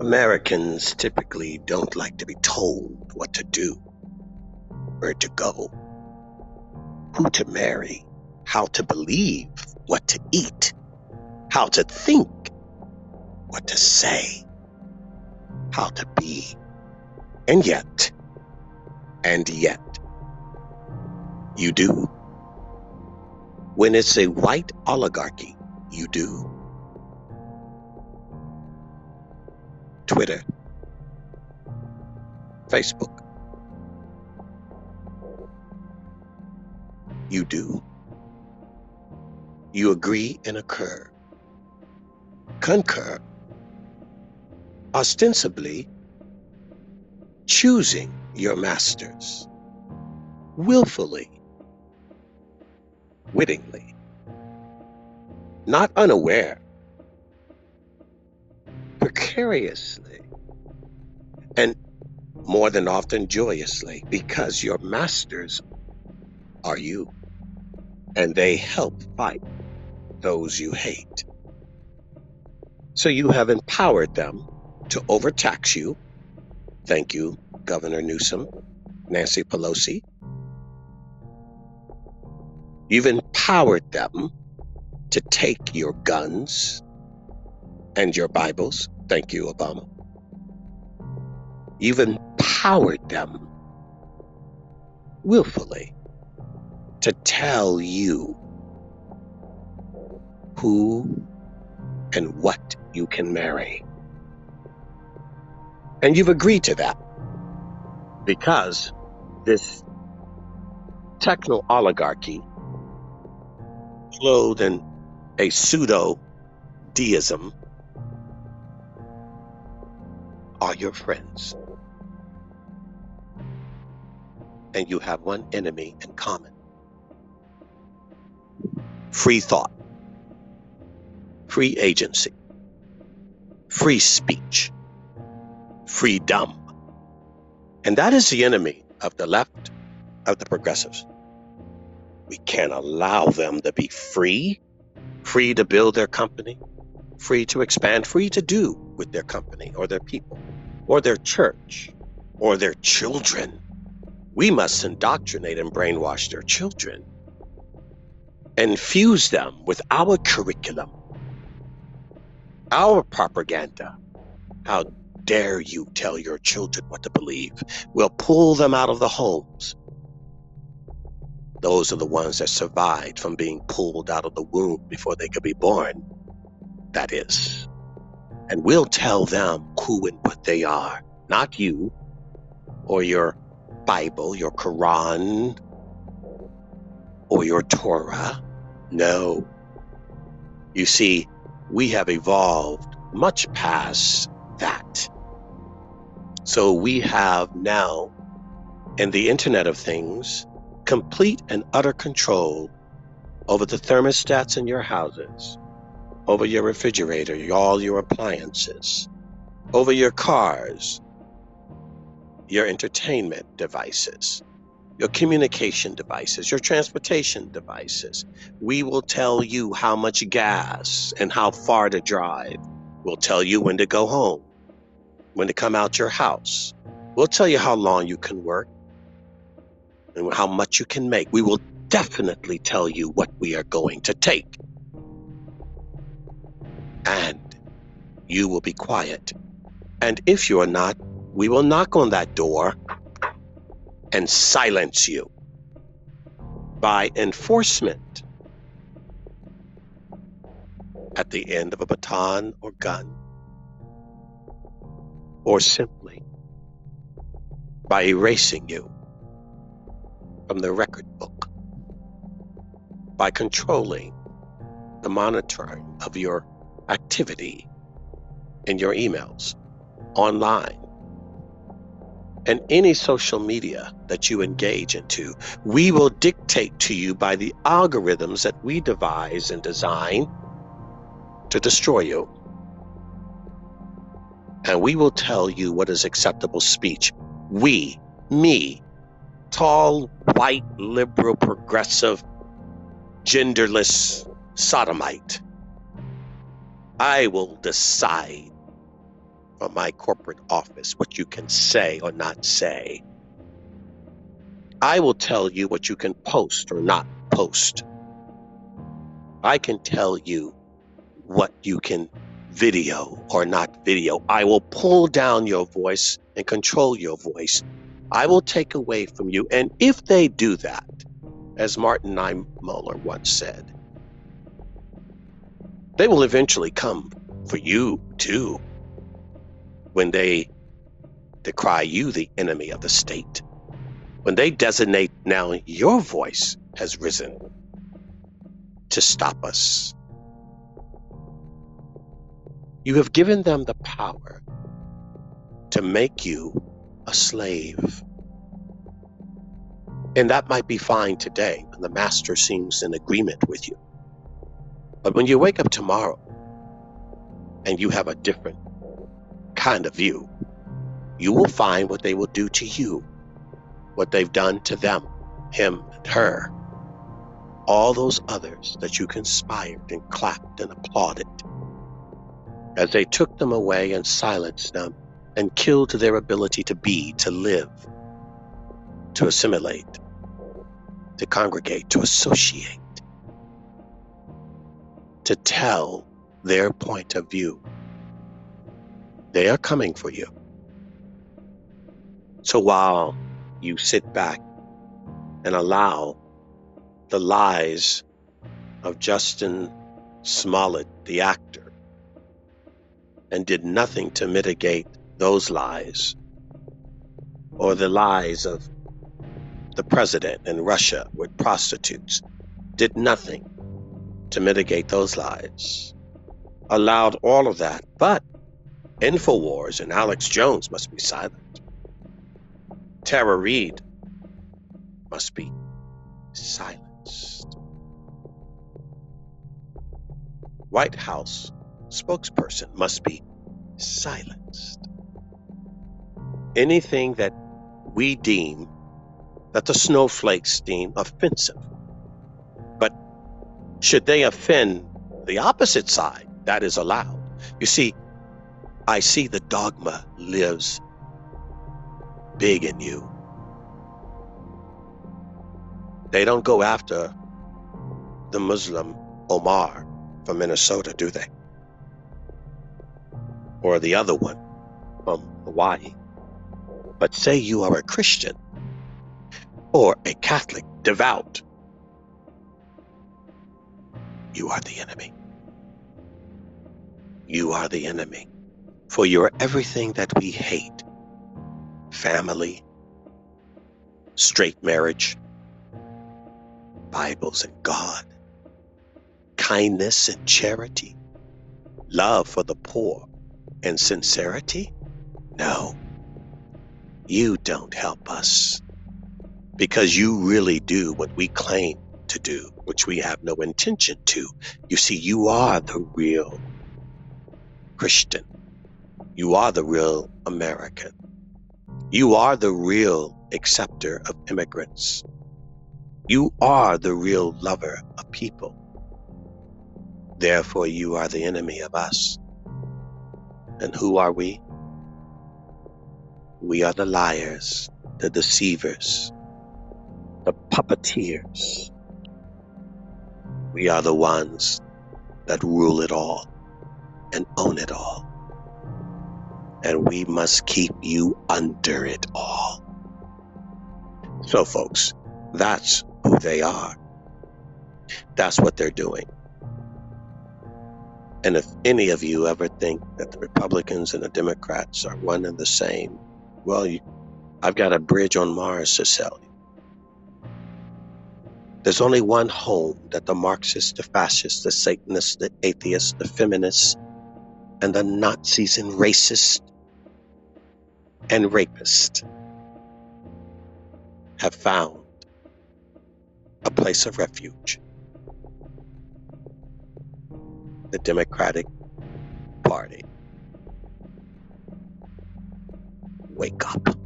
Americans typically don't like to be told what to do, where to go, who to marry, how to believe, what to eat, how to think, what to say, how to be. And yet, you do. When it's a white oligarchy, you do. Twitter, Facebook, you do. You agree and concur, ostensibly choosing your masters, willfully, wittingly, not unaware, precariously, and more than often joyously, because your masters are you, and they help fight those you hate. So you have empowered them to overtax you. Thank you, Governor Newsom, Nancy Pelosi. You've empowered them to take your guns and your Bibles. Thank you, Obama. You've empowered them willfully to tell you who and what you can marry. And you've agreed to that because this techno-oligarchy, clothed in a pseudo-deism, are your friends. And you have one enemy in common: free thought, free agency, free speech, freedom. And that is the enemy of the left, of the progressives. We can't allow them to be free to build their company, free to expand, free to do with their company or their people or their church or their children. We must indoctrinate and brainwash their children, infuse them with our curriculum, our propaganda. How dare you tell your children what to believe? We'll pull them out of the homes. Those are the ones that survived from being pulled out of the womb before they could be born, that is. And we'll tell them who and what they are, not you or your Bible, your Quran, or your Torah. No. You see, we have evolved much past that. So we have now, in the Internet of Things, complete and utter control over the thermostats in your houses, over your refrigerator, all your appliances, over your cars, your entertainment devices, your communication devices, your transportation devices. We will tell you how much gas and how far to drive. We'll tell you when to go home, when to come out your house. We'll tell you how long you can work and how much you can make. We will definitely tell you what we are going to take. And you will be quiet. And if you are not, we will knock on that door and silence you by enforcement at the end of a baton or gun, or simply by erasing you from the record book, by controlling the monitoring of your activity in your emails, online, and any social media that you engage into. We will dictate to you by the algorithms that we devise and design to destroy you. And we will tell you what is acceptable speech. We, me, tall, white, liberal, progressive, genderless sodomite. I will decide from my corporate office what you can say or not say. I will tell you what you can post or not post. I can tell you what you can video or not video. I will pull down your voice and control your voice. I will take away from you. And if they do that, as Martin Niemöller once said, they will eventually come for you too, when they decry you the enemy of the state, when they designate now your voice has risen to stop us. You have given them the power to make you a slave. And that might be fine today when the master seems in agreement with you. But when you wake up tomorrow and you have a different kind of view, you will find what they will do to you, what they've done to them, him and her, all those others that you conspired and clapped and applauded, as they took them away and silenced them and killed their ability to be, to live, to assimilate, to congregate, to associate, to tell their point of view. They are coming for you. So while you sit back and allow the lies of Justin Smollett, the actor, and did nothing to mitigate those lies, or the lies of the president in Russia with prostitutes, did nothing to mitigate those lies, allowed all of that, but InfoWars and Alex Jones must be silent. Tara Reid must be silenced. White House spokesperson must be silenced. Anything that we deem, that the snowflakes deem offensive, but should they offend the opposite side, that is allowed. You see, I see the dogma lives big in you. They don't go after the Muslim Omar from Minnesota, do they? Or the other one from Hawaii. But say you are a Christian or a Catholic, devout, you are the enemy. You are the enemy. For you're everything that we hate. Family, straight marriage, Bibles and God, kindness and charity, love for the poor and sincerity. No, you don't help us, because you really do what we claim to do, which we have no intention to. You see, you are the real Christian. You are the real American. You are the real acceptor of immigrants. You are the real lover of people. Therefore, you are the enemy of us. And who are we? We are the liars, the deceivers, the puppeteers. We are the ones that rule it all and own it all. And we must keep you under it all. So, folks, that's who they are. That's what they're doing. And if any of you ever think that the Republicans and the Democrats are one and the same, well, I've got a bridge on Mars to sell you. There's only one home that the Marxists, the fascists, the Satanists, the atheists, the feminists, and the Nazis and racists and rapists have found a place of refuge. The Democratic Party. Wake up.